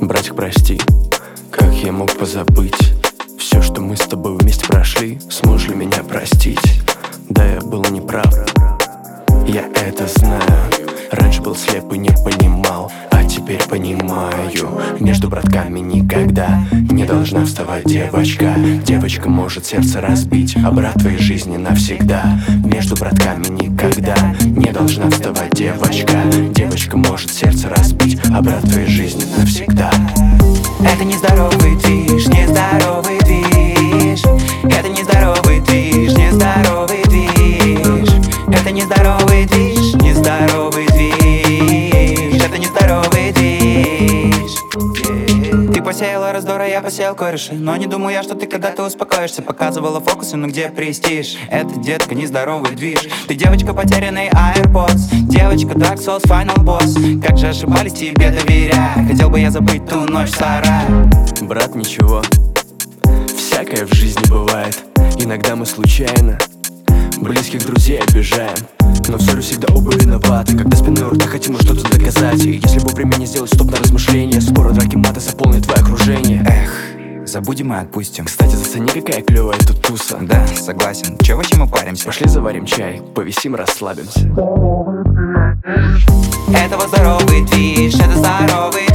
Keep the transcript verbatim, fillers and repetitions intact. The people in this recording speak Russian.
Братик, прости, как я мог позабыть все, что мы с тобой вместе прошли? Сможешь ли меня простить? Да, я был неправ, я это знаю. Раньше был слеп и не понимал, а теперь понимаю. Между братками никогда не должна вставать девочка. Девочка может сердце разбить, а брат твоей жизни навсегда. Между братками никогда не должна вставать девочка. Девочка может сердце разбить, а брат твоей жизни навсегда. Это нездоровый движ, нездоровый движ. Это нездоровый движ, нездоровый движ. Это нездоровый движ, нездоровый движ. Это нездоровый движ. Ты посеяла раздора, я посеял кореши. Но не думаю я, что ты когда-то успокоишься. Показывала фокусы, но где престиж? Это, детка, нездоровый движ. Ты девочка, потерянный AirPods. Девочка, Dark Souls, Final Boss. Как же ошибались тебе доверяя. Хотел бы я забыть ту ночь в сарае. Брат, ничего, всякое в жизни бывает. Иногда мы случайно близких друзей обижаем, но все же всегда оба виноваты. Когда спиной у рта хотим мы что-то доказать. И если вовремя не сделать стоп на размышления, споры, драки, маты заполнят твое окружение. Эх, забудем и отпустим. Кстати, зацени, какая клевая тут туса. Да, согласен, чё вообще мы паримся? Пошли заварим чай, повисим, расслабимся. Это вот здоровый движ, это здоровый